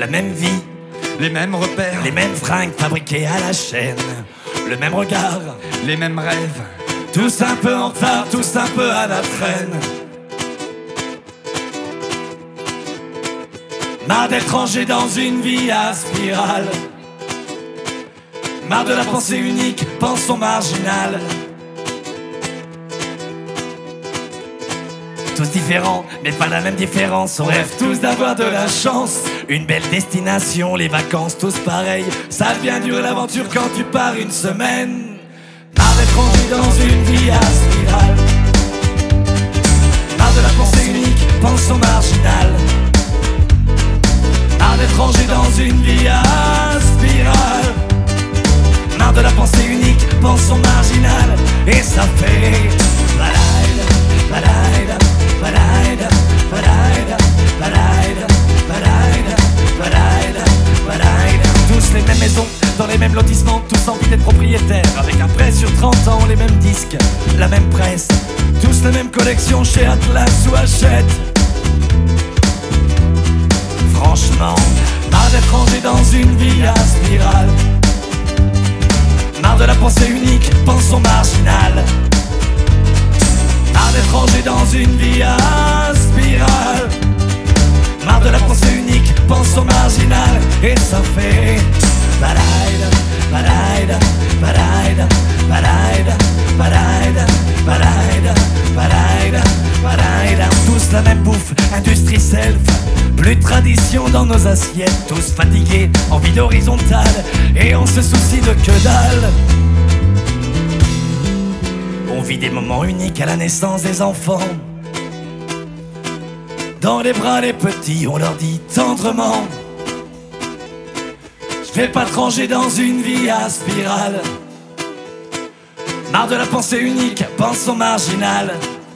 la même vie, les mêmes repères, les mêmes fringues fabriquées à la chaîne, le même regard, les mêmes rêves, tous un peu en retard, tous un peu à la traîne. Marre d'être rangé dans une vie à spirale, marre de la pensée unique, pensons marginale. Tous différents, mais pas la même différence. On rêve tous d'avoir de la chance, une belle destination, les vacances tous pareils. Ça devient dur l'aventure quand tu pars une semaine. Marre d'être rangé dans une vie à spirale, marre de la pensée unique, pensons marginale. Marre d'être rangé dans une vie à spirale, marre de la pensée unique, pensons marginale. Et ça fait balaïda, balaïda, balaïda, balaïda, balaïda, balaïda, balaïda, balaïda. Tous les mêmes maisons, dans les mêmes lotissements, tous envie d'être propriétaires, avec un prêt sur 30 ans, les mêmes disques, la même presse, tous la même collection chez Atlas ou Hachette. Franchement, marre d'être rangé dans une vie à spirale, marre de la pensée unique, pensons marginale. Marre d'être rangé dans une vie à spirale, marre de la pensée unique, pensons marginale. Et ça fait balaïda, balaïda, balaïda, balaïda, balaïda, balaïda, balaïda, balaïda. Tous la même bouffe, industrie self, plus de tradition dans nos assiettes. Tous fatigués, en vie horizontale, et on se soucie de que dalle. On vit des moments uniques à la naissance des enfants. Dans les bras des petits, on leur dit tendrement: je vais pas te ranger dans une vie à spirale. Marre de la pensée unique, pensons marginale.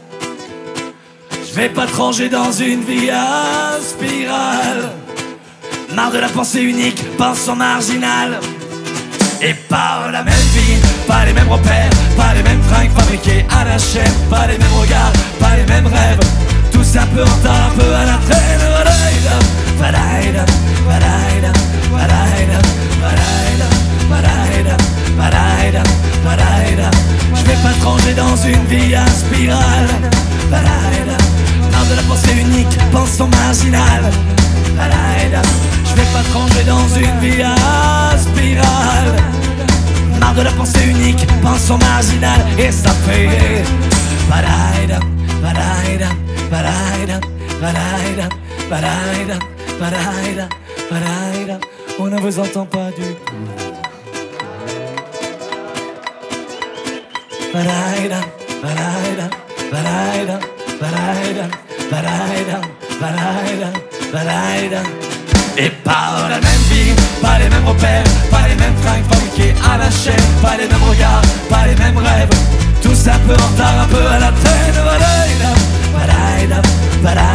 Je vais pas te ranger dans une vie à spirale. Marre de la pensée unique, pensons marginale. Et pas la même vie, pas les mêmes repères, pas les mêmes fringues fabriquées à la chaîne, pas les mêmes regards, pas les mêmes rêves, tous un peu en retard, un peu à la traîne. Balaïda, balaïda, balaïda, balaïda, balaïda, balaïda, balaïda. Je vais pas te ranger dans une vie à spirale. Balaïda, marre de la pensée unique, pensons marginale. Balaïda, je vais pas te ranger dans une vie à spirale, marre de la pensée unique, pensons marginale. Et ça fait balaïda, balaïda, balaïda, balaïda, balaïda, balaïda, balaïda. On ne vous entend pas du tout. Balaïda, balaïda, balaïda, balaïda, balaïda, balaïda, balaïda. Et pas la même vie, pas les mêmes repères, pas les mêmes fringues fabriquées à la chaîne, pas les mêmes regards, pas les mêmes rêves, tous un peu en retard, un peu à la traîne. Balaïda, balaïda, balaïda.